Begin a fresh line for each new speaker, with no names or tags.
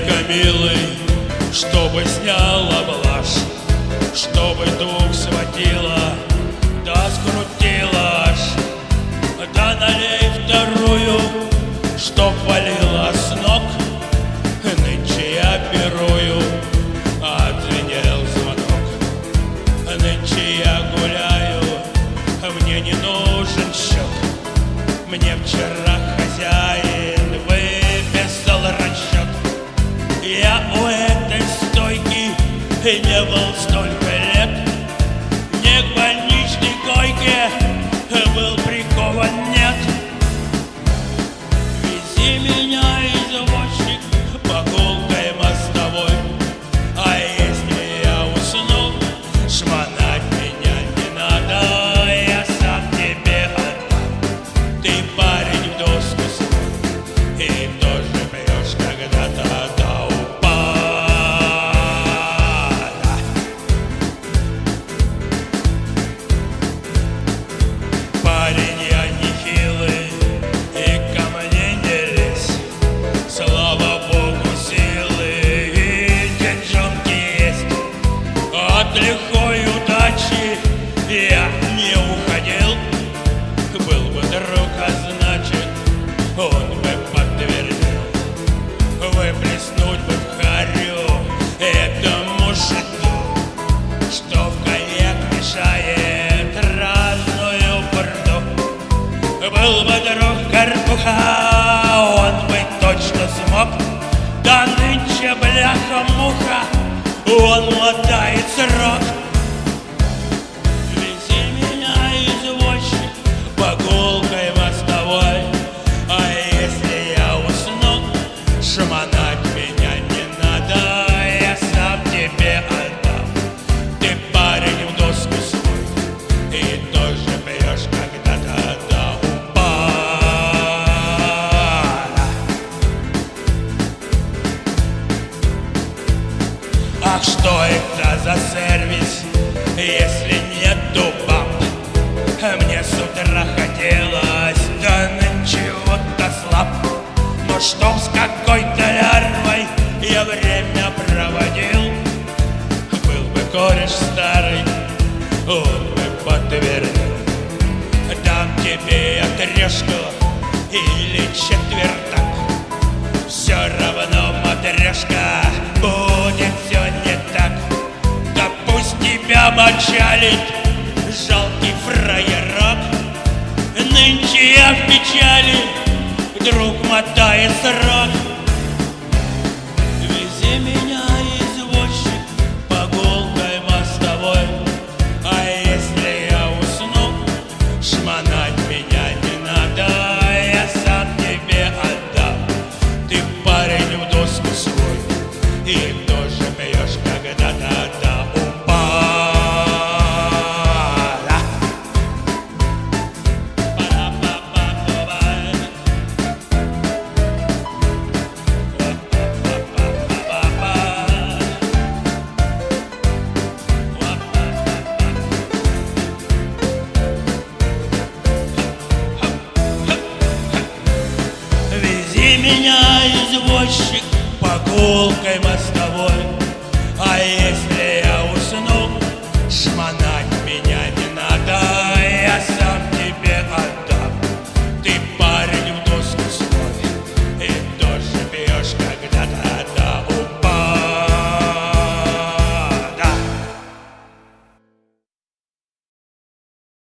милый, чтобы сняла блажь, чтобы дух схватила, да скрутила аж. Да налей вторую, чтоб валила с ног. Нынче я пирую, отзвенел звонок. Нынче я гуляю, мне не нужен счет. Мне вчера хозяин выписал расчет. Я у этой стойки не был столько лет. Не к больничной койке был прикован, нет. Вези меня, извозчик, по гулкой мостовой. А если я усну, шмонать меня не надо, я сам тебе отдам. Ты парень в доску свой, и тоже пьешь когда-то до упада. Парень я нехилый, и ко мне не лезь. Слава Богу, силы и деньжонки есть. От лихой удачи я не уходил. Был бы друг, а значит, он бы подтвердил. Выплеснуть бы в харю этому жиду, что в коньяк мешает разную бурду. Был бы друг Карпуха, он бы точно смог. Да нынче бляха-муха, он мотает срок. Вези меня, извозчик, по гулкой мостовой. А если я усну, шмонать меня не надо, я сам тебе отдам. Ты парень в доску свой, и тоже пьешь когда-то до упада. Ах, что это за сервис, если нету баб? Мне с утра хотелось, да нынче вот ослаб. Но чтоб с какой-то лярвой я время проводил, был бы кореш старый, он бы подтвердил. Дам тебе я трешку или четвертак, все равно, матрешка, будет все не так. Да пусть тебя мочалит жалкий фраерок. Нынче я в печали, друг мотает срок. Вези меня, извозчик, по гулкой мостовой. А если я усну, шмонать меня не надо, я сам тебе отдам. Ты парень в доску свой, и тоже пьешь когда-то до упада. Вези меня, извозчик, по гулкой мостовой. А если я усну, шмонать